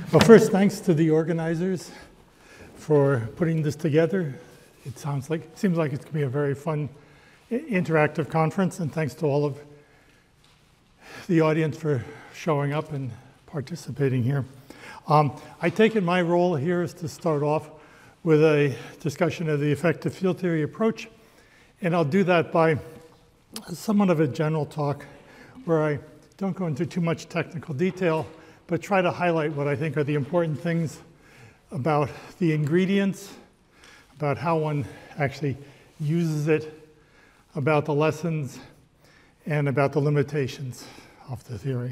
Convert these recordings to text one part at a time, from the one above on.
Well, first, thanks to the organizers for putting this together. It seems like it's going to be a very fun, interactive conference, and thanks to all of the audience for showing up and participating here. I take it my role here is to start off with a discussion of the effective field theory approach, and I'll do that by somewhat of a general talk where I don't go into too much technical detail, but try to highlight what I think are the important things about the ingredients, about how one actually uses it, about the lessons, and about the limitations of the theory.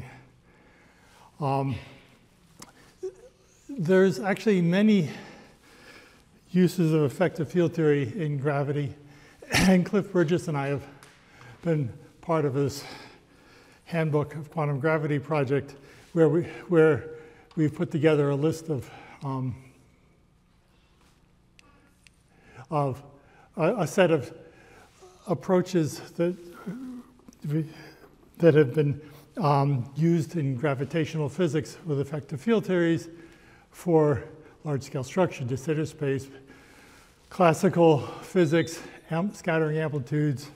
There's actually many uses of effective field theory in gravity, and Cliff Burgess and I have been part of this Handbook of Quantum Gravity project where we've put together a list of a set of approaches that have been used in gravitational physics with effective field theories for large-scale structure, de Sitter space, classical physics, scattering amplitudes,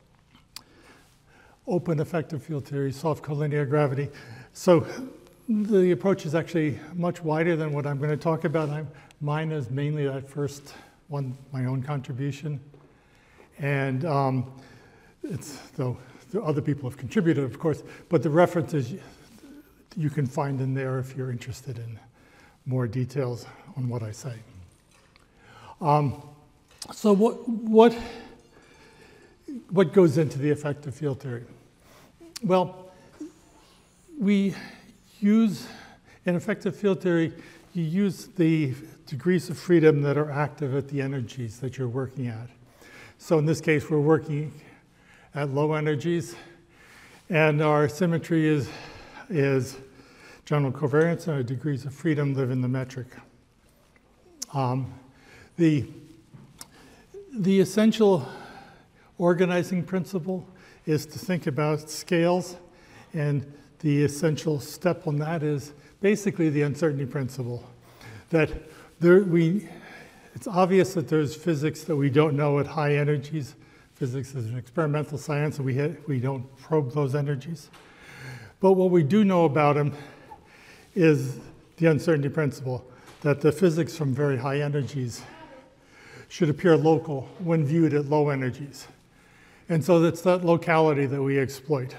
open effective field theory, soft collinear gravity. So the approach is actually much wider than what I'm going to talk about. Mine is mainly that first one, my own contribution. And though other people have contributed, of course, but the references you can find in there if you're interested in more details on what I say. So what goes into the effective field theory? Well, we use, in effective field theory, you use the degrees of freedom that are active at the energies that you're working at. So in this case, we're working at low energies, and our symmetry is general covariance, and our degrees of freedom live in the metric. The essential organizing principle is to think about scales, and the essential step on that is basically the uncertainty principle. That it's obvious that there's physics that we don't know at high energies. Physics is an experimental science, and we don't probe those energies. But what we do know about them is the uncertainty principle, that the physics from very high energies should appear local when viewed at low energies. And so it's that locality that we exploit.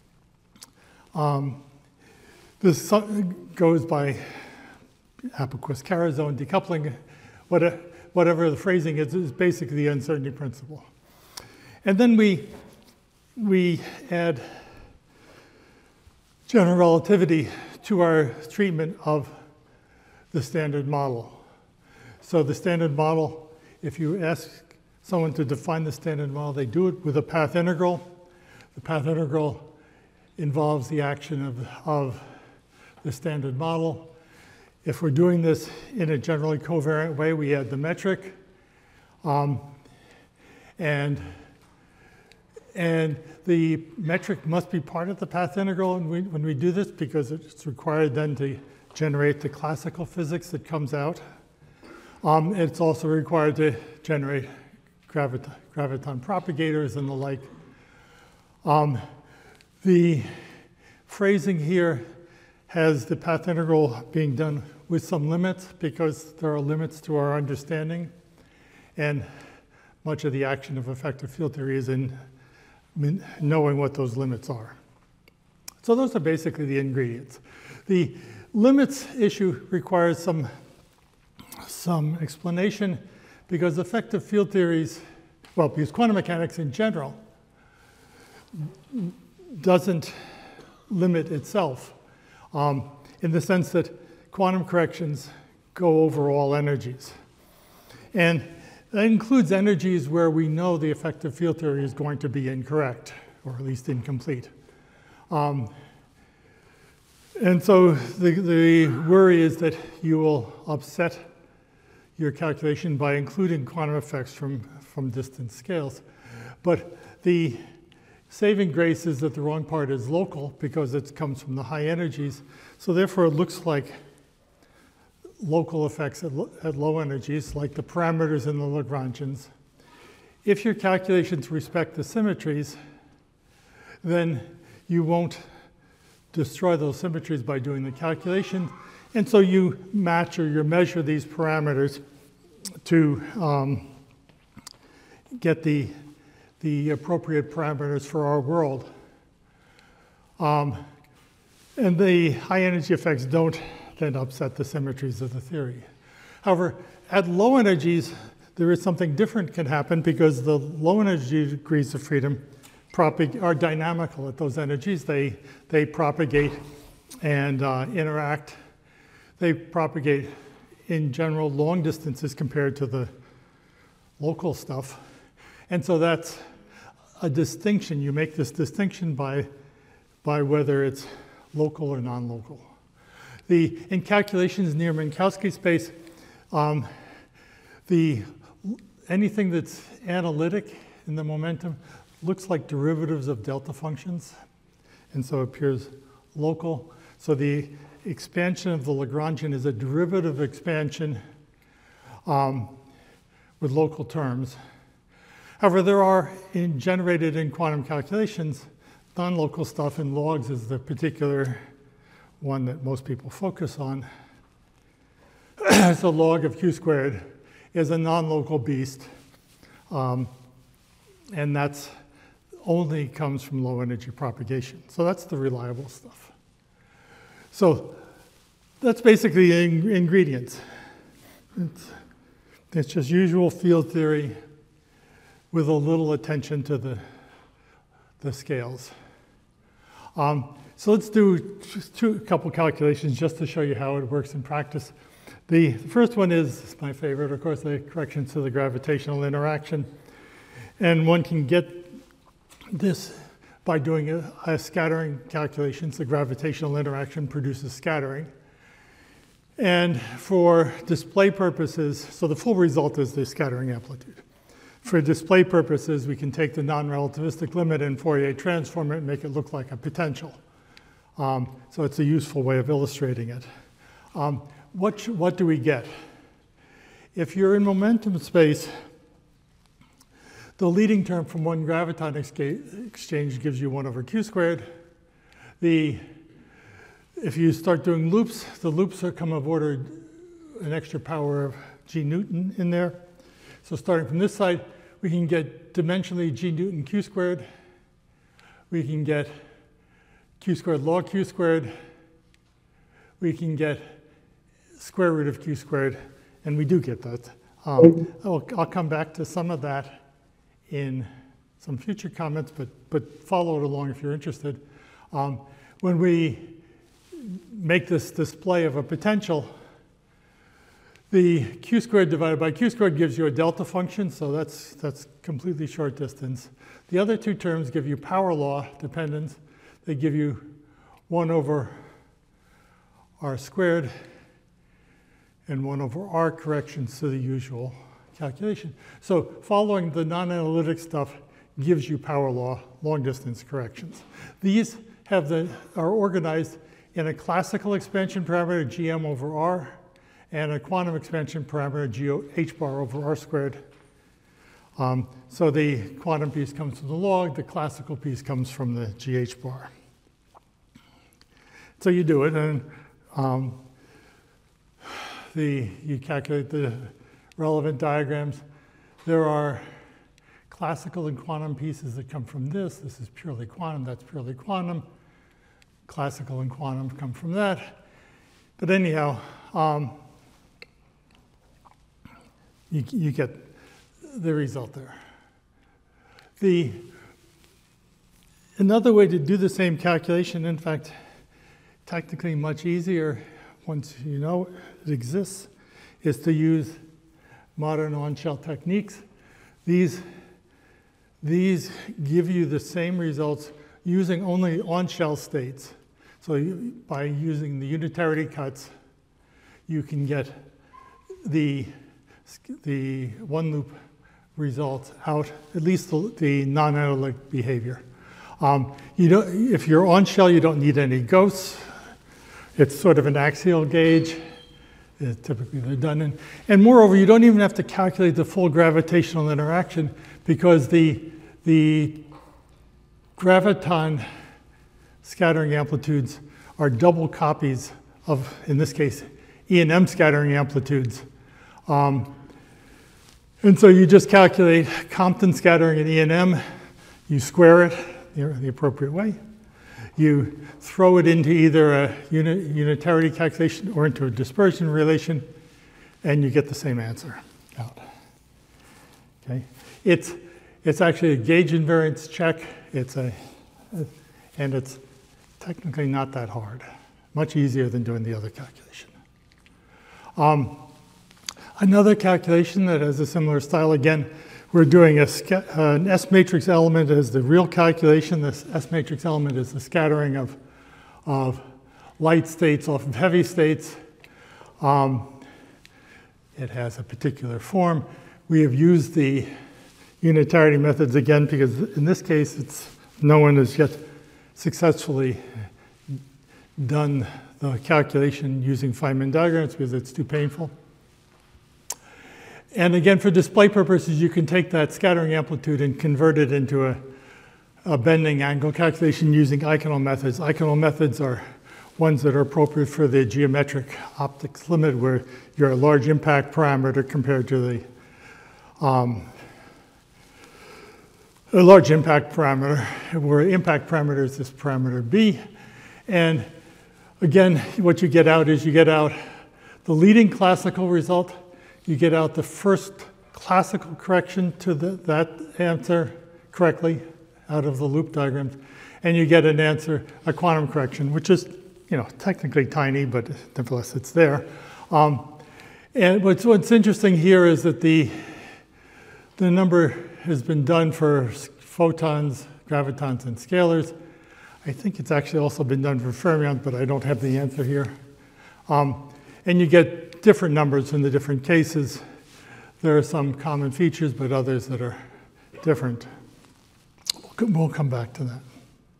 This goes by Appelquist-Carré decoupling. Whatever the phrasing is basically the uncertainty principle. And then we add general relativity to our treatment of the standard model. So the standard model, if you ask someone to define the standard model, they do it with a path integral. The path integral involves the action of the standard model. If we're doing this in a generally covariant way, we add the metric. And the metric must be part of the path integral when we do this, because it's required then to generate the classical physics that comes out. It's also required to generate graviton propagators and the like. The phrasing here has the path integral being done with some limits, because there are limits to our understanding, and much of the action of effective field theory is in knowing what those limits are. So those are basically the ingredients. The limits issue requires some explanation, because effective field theories, well, because quantum mechanics in general doesn't limit itself in the sense that quantum corrections go over all energies. And that includes energies where we know the effective field theory is going to be incorrect, or at least incomplete. And so the worry is that you will upset your calculation by including quantum effects from distant scales. But the saving grace is that the wrong part is local, because it comes from the high energies. So therefore, it looks like local effects at low energies, like the parameters in the Lagrangians. If your calculations respect the symmetries, then you won't destroy those symmetries by doing the calculation. And so you match or you measure these parameters to get the appropriate parameters for our world. And the high energy effects don't then upset the symmetries of the theory. However, at low energies, there is something different can happen because the low energy degrees of freedom are dynamical at those energies. They propagate and interact. They propagate in general long distances compared to the local stuff. And so that's a distinction. You make this distinction by whether it's local or non-local. In calculations near Minkowski space, anything that's analytic in the momentum looks like derivatives of delta functions, and so appears local. So the expansion of the Lagrangian is a derivative expansion with local terms. However, there are generated in quantum calculations non-local stuff, and logs is the particular one that most people focus on. So log of q squared is a non-local beast, and that's only comes from low energy propagation. So that's the reliable stuff. So that's basically the ingredients. It's just usual field theory with a little attention to the scales. So let's do a couple calculations just to show you how it works in practice. The first one is my favorite, of course, the corrections to the gravitational interaction. And one can get this by doing a scattering calculations. The gravitational interaction produces scattering. And for display purposes, so the full result is the scattering amplitude. For display purposes, we can take the non-relativistic limit and Fourier transform it and make it look like a potential. So it's a useful way of illustrating it. What do we get? If you're in momentum space, the leading term from one graviton exchange gives you 1 over q squared. If you start doing loops, the loops come of order an extra power of g Newton in there. So starting from this side, we can get dimensionally g Newton q squared. We can get q squared log q squared. We can get square root of q squared, and we do get that. I'll come back to some of that in some future comments, but follow it along if you're interested. When we make this display of a potential, the q squared divided by q squared gives you a delta function, so that's completely short distance. The other two terms give you power law dependence. They give you 1 over r squared and 1 over r corrections to the usual calculation. So following the non-analytic stuff gives you power law long distance corrections. These are organized in a classical expansion parameter gm over r and a quantum expansion parameter h bar over r squared. So the quantum piece comes from the log, the classical piece comes from the gh bar. So you do it, and you calculate the relevant diagrams. There are classical and quantum pieces that come from this. This is purely quantum, that's purely quantum. Classical and quantum come from that. But anyhow, you get the result there. Another way to do the same calculation, in fact, technically much easier once you know it exists, is to use modern on-shell techniques. These give you the same results using only on-shell states. So by using the unitarity cuts, you can get the one loop results out, at least the non-analytic behavior. If you're on shell, you don't need any ghosts. It's sort of an axial gauge. typically they're done. And moreover, you don't even have to calculate the full gravitational interaction because the graviton scattering amplitudes are double copies of, in this case, E and M scattering amplitudes. And so you just calculate Compton scattering at E and M, you square it the appropriate way. You throw it into either a unitarity calculation or into a dispersion relation, and you get the same answer out. Okay? It's actually a gauge invariance check. And it's technically not that hard. Much easier than doing the other calculation. Another calculation that has a similar style, again, we're doing an S-matrix element as the real calculation. This S-matrix element is the scattering of light states off of heavy states. It has a particular form. We have used the unitarity methods again because in this case, no one has yet successfully done the calculation using Feynman diagrams because it's too painful. And again, for display purposes, you can take that scattering amplitude and convert it into a bending angle calculation using Eichenal methods. Eichenal methods are ones that are appropriate for the geometric optics limit, where you're a large impact parameter compared to the a large impact parameter, where impact parameter is this parameter B. And again, what you get out is you get out the leading classical result. You get out the first classical correction to that answer correctly out of the loop diagrams, and you get an answer, a quantum correction, which is, technically tiny, but nevertheless it's there. And what's interesting here is that the number has been done for photons, gravitons, and scalars. I think it's actually also been done for fermions, but I don't have the answer here. And you get different numbers in the different cases. There are some common features, but others that are different. We'll come back to that.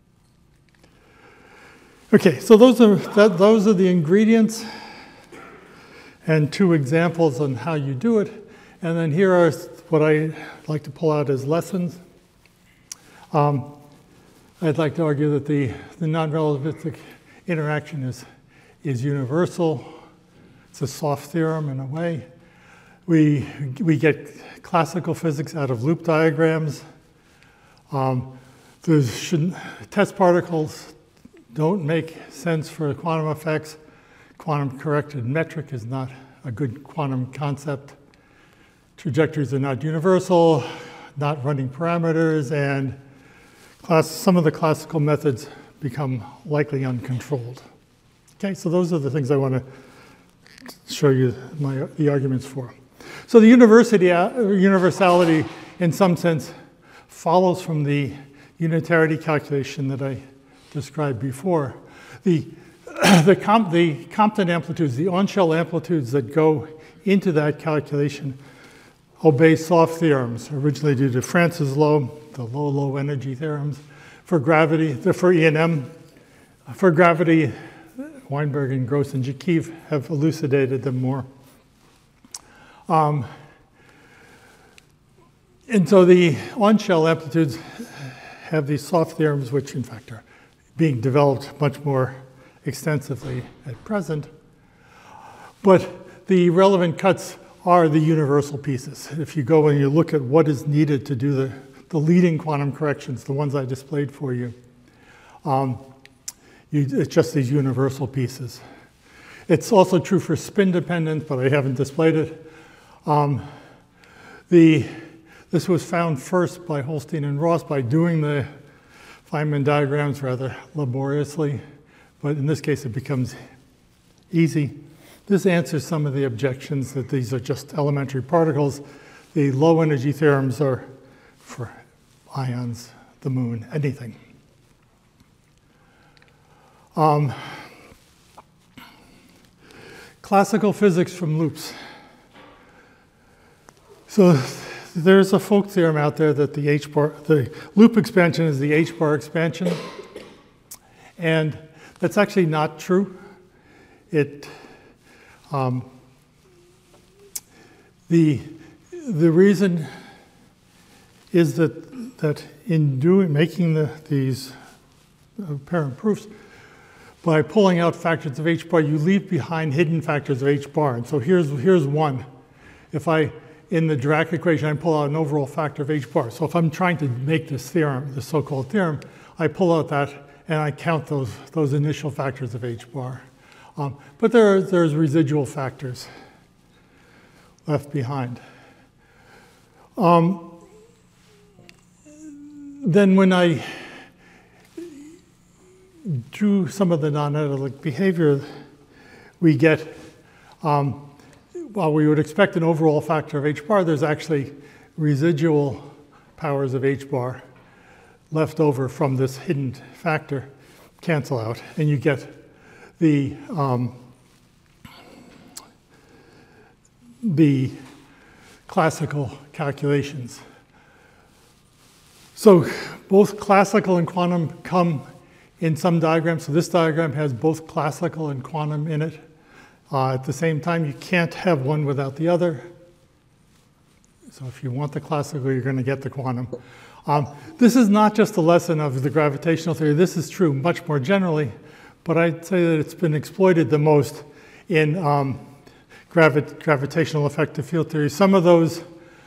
Okay, so those are the ingredients and two examples on how you do it. And then here are what I like to pull out as lessons. I'd like to argue that the non-relativistic interaction is universal. It's a soft theorem in a way. We get classical physics out of loop diagrams. Test particles don't make sense for quantum effects. Quantum corrected metric is not a good quantum concept. Trajectories are not universal, not running parameters, and some of the classical methods become likely uncontrolled. Okay, so those are the things I want to show you the arguments for. So the universality, in some sense, follows from the unitarity calculation that I described before. The Compton amplitudes, the on-shell amplitudes that go into that calculation obey soft theorems, originally due to France's law, the low energy theorems. For gravity, for E and M, for gravity, Weinberg and Gross and Jakiv have elucidated them more. And so the on-shell amplitudes have these soft theorems, which in fact are being developed much more extensively at present. But the relevant cuts are the universal pieces. If you go and you look at what is needed to do the leading quantum corrections, the ones I displayed for you, it's just these universal pieces. It's also true for spin dependence, but I haven't displayed it. This was found first by Holstein and Ross by doing the Feynman diagrams rather laboriously, but in this case it becomes easy. This answers some of the objections that these are just elementary particles. The low energy theorems are for ions, the moon, anything. Classical physics from loops. So there's a folk theorem out there that the loop expansion is the H-bar expansion. And that's actually not true. The reason is that in making these apparent proofs, by pulling out factors of h bar, you leave behind hidden factors of h bar. And so here's one. If in the Dirac equation, I pull out an overall factor of h bar. So if I'm trying to make this theorem, this so-called theorem, I pull out that and I count those initial factors of h bar. But there's residual factors left behind. Then when I drew some of the non-analytic behavior, we get, while we would expect an overall factor of h bar, there's actually residual powers of h bar left over from this hidden factor cancel out, and you get the classical calculations. So both classical and quantum come in some diagrams. So this diagram has both classical and quantum in it. At the same time, you can't have one without the other. So if you want the classical, you're going to get the quantum. This is not just a lesson of the gravitational theory. This is true much more generally, but I'd say that it's been exploited the most in gravitational effective field theory. Some of those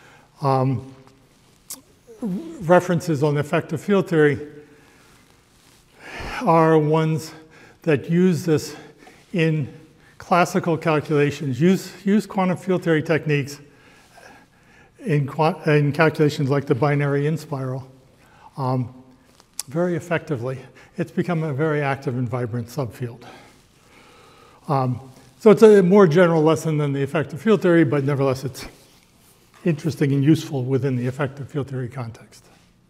references on effective field theory are ones that use this in classical calculations, use quantum field theory techniques in calculations like the binary inspiral very effectively. It's become a very active and vibrant subfield. So it's a more general lesson than the effective field theory, but nevertheless it's interesting and useful within the effective field theory context.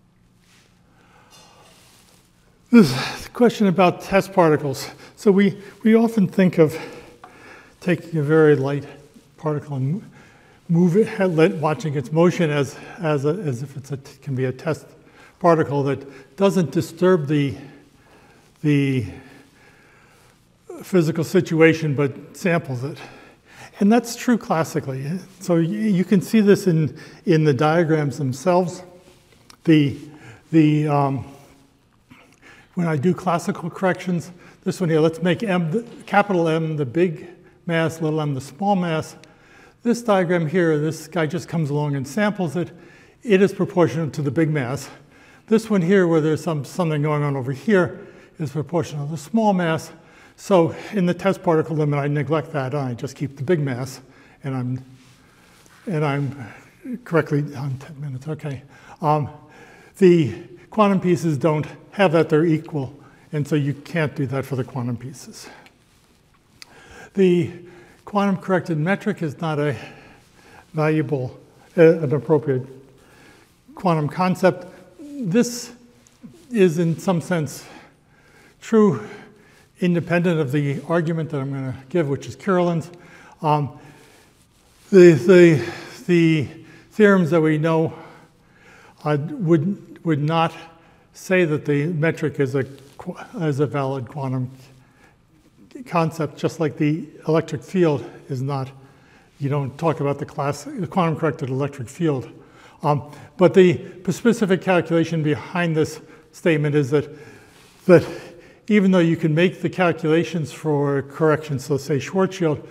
This question about test particles. So we often think of taking a very light particle and watching its motion as if it can be a test particle that doesn't disturb the physical situation but samples it. And that's true classically. So you can see this in the diagrams themselves. When I do classical corrections, this one here, let's make M, capital M the big mass, little m the small mass. This diagram here, this guy just comes along and samples it. It is proportional to the big mass. This one here, where there's something going on over here, is proportional to the small mass. So in the test particle limit, I neglect that, and I just keep the big mass, and I'm correctly on 10 minutes, okay. The quantum pieces don't have that, they're equal, and so you can't do that for the quantum pieces. The quantum corrected metric is not a valuable, an appropriate quantum concept. This is in some sense true independent of the argument that I'm going to give, which is Kirilin's. The theorems that we know would not say that the metric is a valid quantum concept, just like the electric field is not. You don't talk about the quantum corrected electric field. But the specific calculation behind this statement is that even though you can make the calculations for corrections, so say Schwarzschild,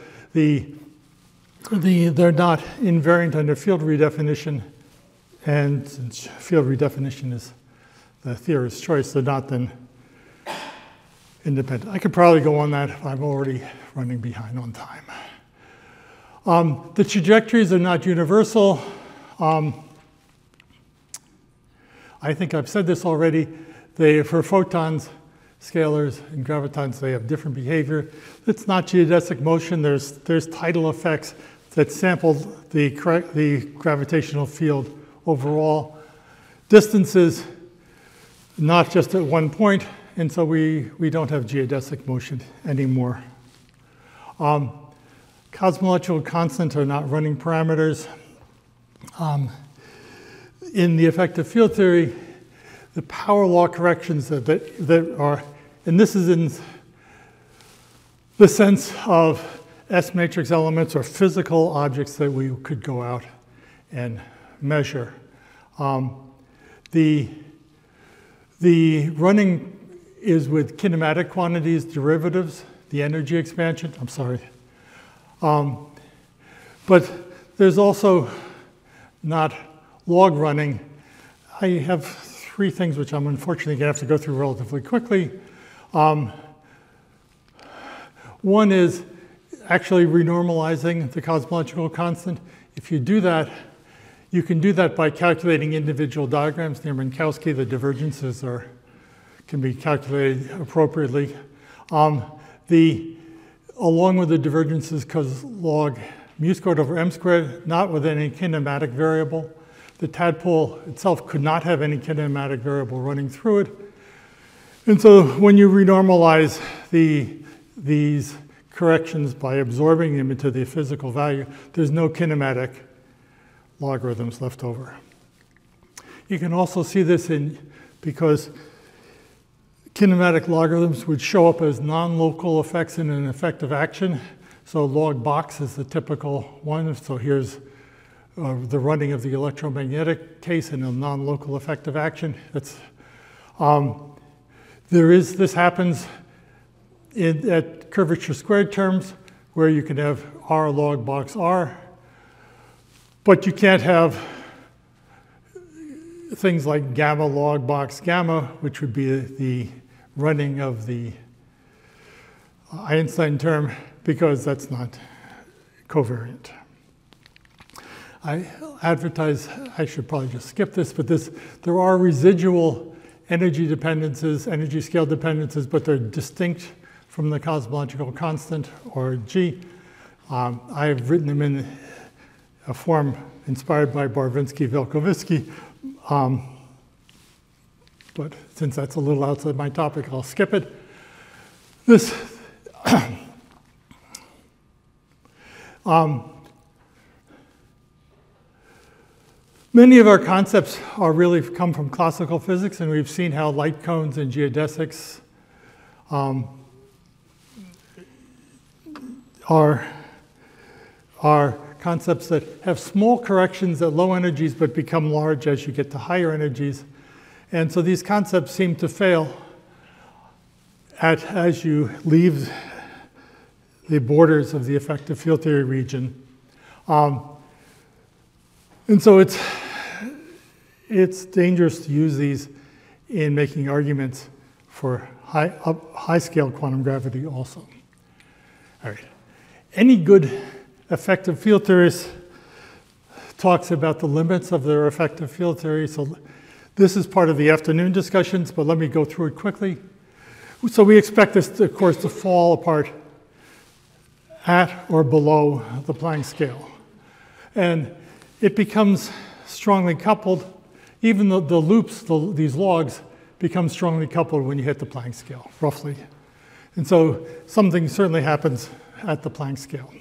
they're not invariant under field redefinition, and since field redefinition is the theorist's choice, they're not then independent. I could probably go on that. I'm already running behind on time. The trajectories are not universal. I think I've said this already. For photons, scalars, and gravitons, they have different behavior. It's not geodesic motion. There's tidal effects that sample the gravitational field overall. Distances, not just at one point, and so we don't have geodesic motion anymore. Cosmological constants are not running parameters. In the effective field theory, the power law corrections that are, and this is in the sense of S matrix elements or physical objects that we could go out and measure. The running is with kinematic quantities, derivatives, the energy expansion, I'm sorry. But there's also not log running. I have three things which I'm unfortunately going to have to go through relatively quickly. One is actually renormalizing the cosmological constant. If you do that, you can do that by calculating individual diagrams near Minkowski. The divergences can be calculated appropriately. Along with the divergences, cos log mu squared over m squared, not with any kinematic variable. The tadpole itself could not have any kinematic variable running through it. And so when you renormalize these corrections by absorbing them into the physical value, there's no kinematic logarithms left over. You can also see this because kinematic logarithms would show up as non-local effects in an effective action. So log box is the typical one. So here's the running of the electromagnetic case in a non-local effective action. This happens at curvature squared terms, where you can have R log box R, but you can't have things like gamma log box gamma, which would be the running of the Einstein term, because that's not covariant. I should probably just skip this, but there are residual energy dependencies, energy scale dependencies, but they're distinct from the cosmological constant, or G. I have written them in a form inspired by Barvinsky-Velkovitsky, but since that's a little outside my topic, I'll skip it. Many of our concepts really come from classical physics, and we've seen how light cones and geodesics are concepts that have small corrections at low energies but become large as you get to higher energies. And so these concepts seem to fail as you leave the borders of the effective field theory region. And so it's dangerous to use these in making arguments for high-scale quantum gravity also. All right. Any good effective field theorist talks about the limits of their effective field theory. So this is part of the afternoon discussions, but let me go through it quickly. So we expect this, of course, to fall apart at or below the Planck scale. And it becomes strongly coupled, even though the loops, these logs, become strongly coupled when you hit the Planck scale, roughly. And so something certainly happens at the Planck scale.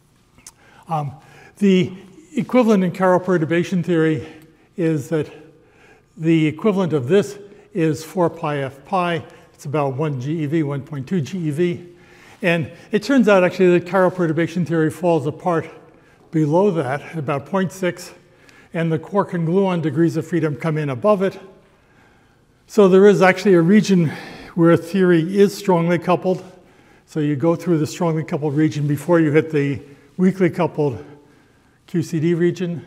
The equivalent in chiral perturbation theory is that the equivalent of this is 4 pi f pi. It's about 1 GeV, 1.2 GeV. And it turns out actually that chiral perturbation theory falls apart below that, about 0.6, and the quark and gluon degrees of freedom come in above it. So there is actually a region where theory is strongly coupled. So you go through the strongly coupled region before you hit the weakly coupled QCD region.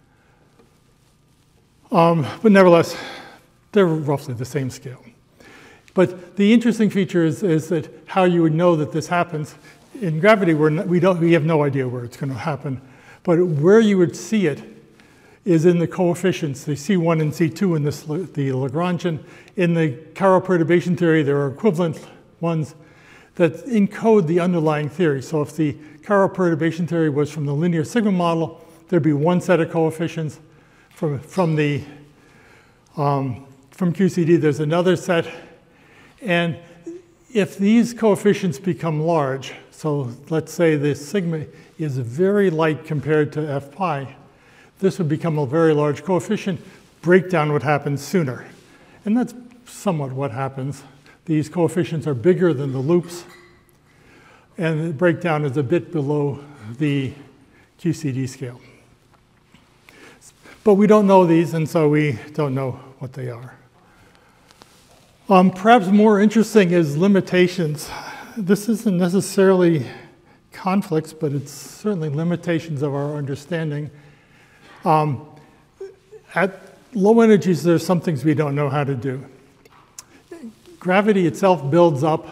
But nevertheless, they're roughly the same scale. But the interesting feature is that how you would know that this happens. In gravity, we have no idea where it's going to happen. But where you would see it is in the coefficients, the C1 and C2 in the Lagrangian. In the chiral perturbation theory, there are equivalent ones that encode the underlying theory. So if the chiral perturbation theory was from the linear sigma model, there'd be one set of coefficients. From QCD, there's another set. And if these coefficients become large, so let's say the sigma is very light compared to f pi, this would become a very large coefficient. Breakdown would happen sooner. And that's somewhat what happens. These coefficients are bigger than the loops. and the breakdown is a bit below the QCD scale. But we don't know these, and so we don't know what they are. Perhaps more interesting is limitations. This isn't necessarily conflicts, but it's certainly limitations of our understanding. At low energies, there's some things we don't know how to do. Gravity itself builds up.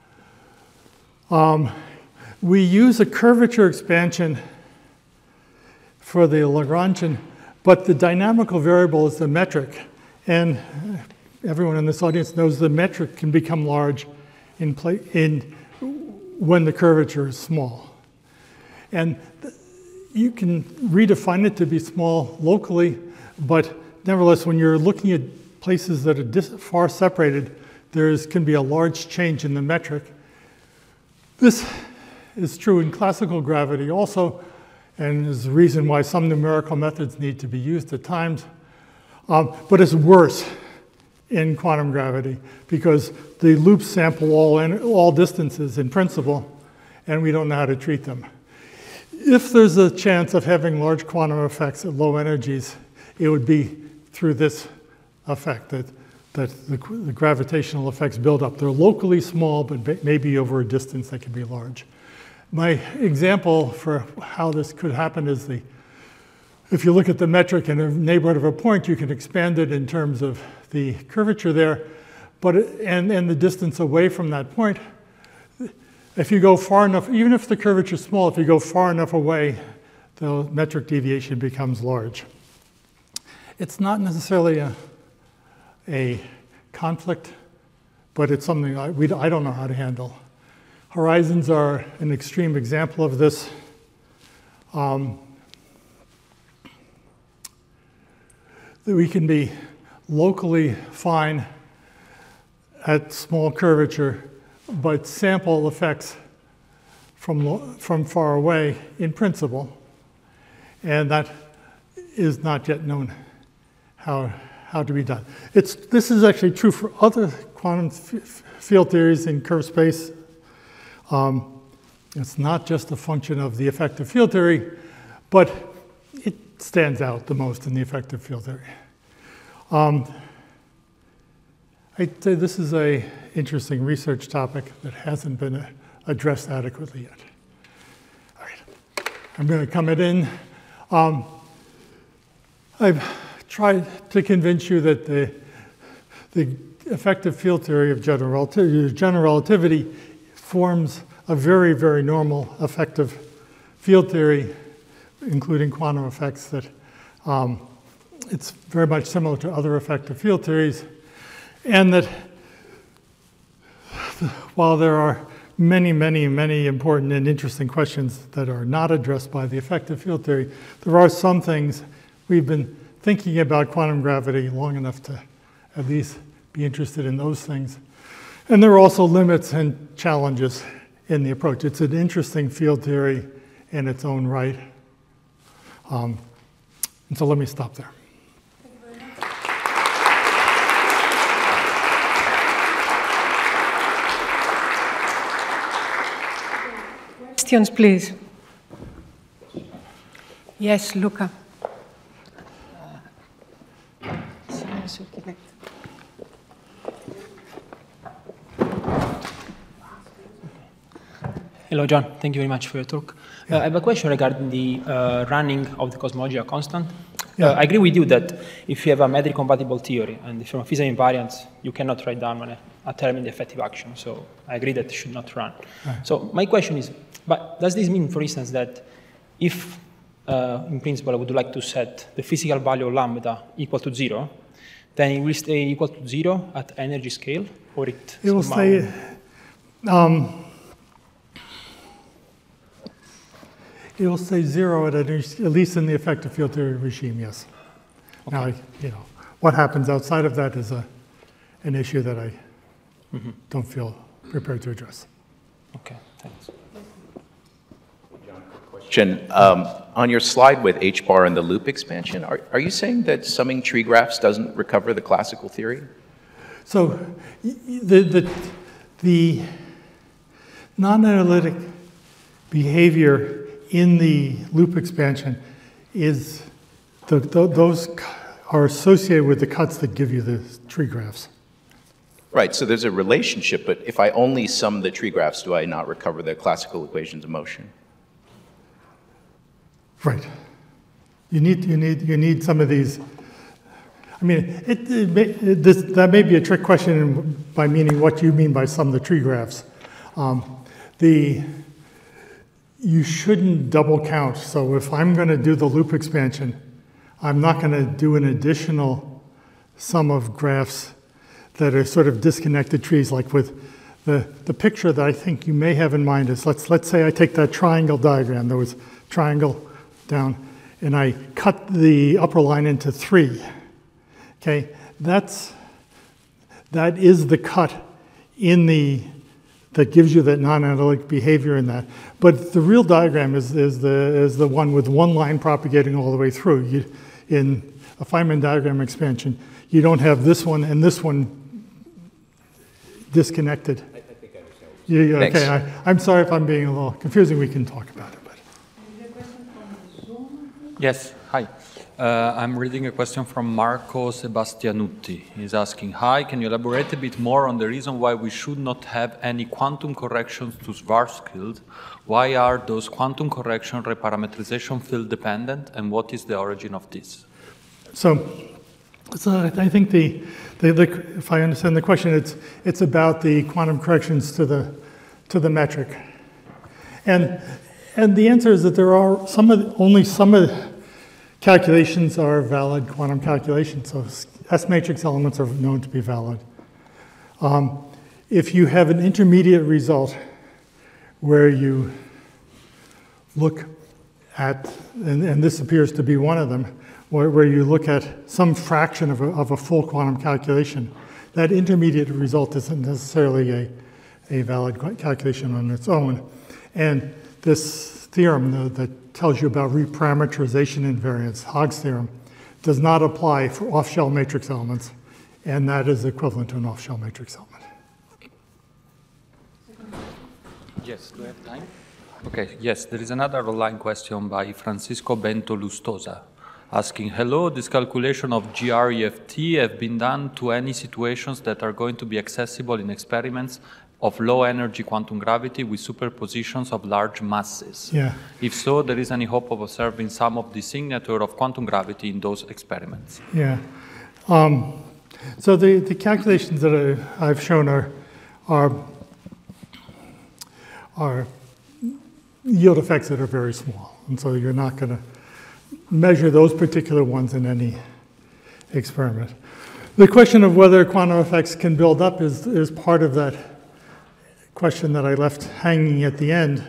We use a curvature expansion for the Lagrangian, but the dynamical variable is the metric. And everyone in this audience knows the metric can become large when the curvature is small. And you can redefine it to be small locally, but nevertheless, when you're looking at places that are far separated, there can be a large change in the metric. This is true in classical gravity also, and is the reason why some numerical methods need to be used at times. But it's worse in quantum gravity because the loops sample all distances in principle, and we don't know how to treat them. If there's a chance of having large quantum effects at low energies, it would be through this effect that the gravitational effects build up. They're locally small, but maybe over a distance they can be large. My example for how this could happen is if you look at the metric in a neighborhood of a point, you can expand it in terms of the curvature there, and the distance away from that point. If you go far enough, even if the curvature is small, if you go far enough away, the metric deviation becomes large. It's not necessarily a conflict, but it's something I don't know how to handle. Horizons are an extreme example of this. That we can be locally fine at small curvature, but sample effects from far away in principle, and that is not yet known how to be done. This is actually true for other quantum field theories in curved space. It's not just a function of the effective field theory, but it stands out the most in the effective field theory. I'd say this is an interesting research topic that hasn't been addressed adequately yet. All right, I'm going to come in. I've tried to convince you that the effective field theory of general relativity forms a very, very normal effective field theory, including quantum effects, that it's very much similar to other effective field theories, and that while there are many, many, many important and interesting questions that are not addressed by the effective field theory, there are some things we've been thinking about quantum gravity long enough to at least be interested in those things. And there are also limits and challenges in the approach. It's an interesting field theory in its own right. And so let me stop there. Questions, please. Yes, Luca. Hello, John. Thank you very much for your talk. I have a question regarding the running of the cosmological constant. I agree with you that if you have a metric-compatible theory and if from physical invariance, you cannot write down a term in the effective action. So I agree that it should not run. Right. So my question is, but does this mean, for instance, that if, in principle, I would like to set the physical value of lambda equal to 0, then it will stay equal to 0 at energy scale, or it will stay. It will stay 0 at least in the effective field theory regime, yes. Okay. Now, what happens outside of that is an issue that I don't feel prepared to address. Okay, thanks. John, quick question. On your slide with H-bar and the loop expansion, are you saying that summing tree graphs doesn't recover the classical theory? So the non-analytic behavior in the loop expansion is, those are associated with the cuts that give you the tree graphs. Right, so there's a relationship, but if I only sum the tree graphs, do I not recover the classical equations of motion? Right. You need some of these. I mean, that may be a trick question by meaning what you mean by sum the tree graphs. You shouldn't double count. So if I'm going to do the loop expansion, I'm not going to do an additional sum of graphs that are sort of disconnected trees, like with the picture that I think you may have in mind is, let's say I take that triangle diagram. There was triangle down, and I cut the upper line into 3. Okay, that is the cut in that gives you that non-analytic behavior in that. But the real diagram is the one with one line propagating all the way through. In a Feynman diagram expansion, you don't have this one and this one disconnected. I think I understand. Okay, I'm sorry if I'm being a little confusing. We can talk about it. But. Yes, hi. I'm reading a question from Marco Sebastianutti. He's asking, hi, can you elaborate a bit more on the reason why we should not have any quantum corrections to Schwarzschild? Why are those quantum correction reparametrization field dependent, and what is the origin of this? So I think if I understand the question, it's about the quantum corrections to the metric, and the answer is that there are only some of the calculations are valid quantum calculations. So S matrix elements are known to be valid. If you have an intermediate result where you look at, and this appears to be one of them, where you look at some fraction of a full quantum calculation, that intermediate result isn't necessarily a valid calculation on its own. And this theorem that tells you about reparametrization invariance, Hogg's theorem, does not apply for off-shell matrix elements, and that is equivalent to an off-shell matrix element. Yes, do I have time? Okay, yes, there is another online question by Francisco Bento Lustosa, asking, hello, this calculation of GREFT have been done to any situations that are going to be accessible in experiments of low energy quantum gravity with superpositions of large masses? Yeah. If so, there is any hope of observing some of the signature of quantum gravity in those experiments? Yeah. So the calculations that I've shown are yield effects that are very small. And so you're not going to measure those particular ones in any experiment. The question of whether quantum effects can build up is part of that question that I left hanging at the end.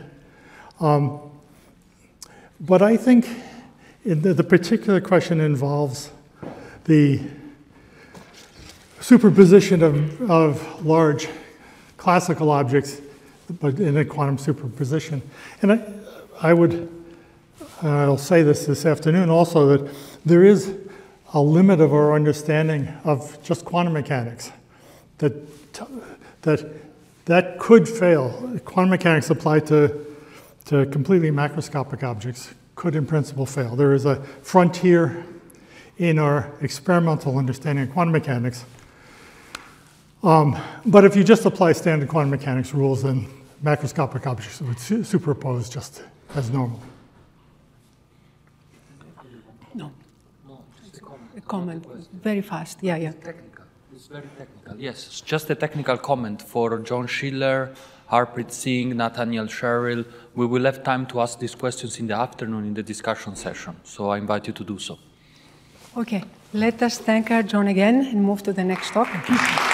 But I think the particular question involves the superposition of large classical objects, but in a quantum superposition. And I'll say this afternoon also, that there is a limit of our understanding of just quantum mechanics that could fail. Quantum mechanics applied to completely macroscopic objects could in principle fail. There is a frontier in our experimental understanding of quantum mechanics. But if you just apply standard quantum mechanics rules, then macroscopic objects would superpose just as normal. No. A comment, very fast, yeah. Technical. It's very technical. Yes, it's just a technical comment for John Schiller, Harpreet Singh, Nathaniel Sherrill. We will have time to ask these questions in the afternoon in the discussion session, so I invite you to do so. Okay, let us thank our John again and move to the next topic.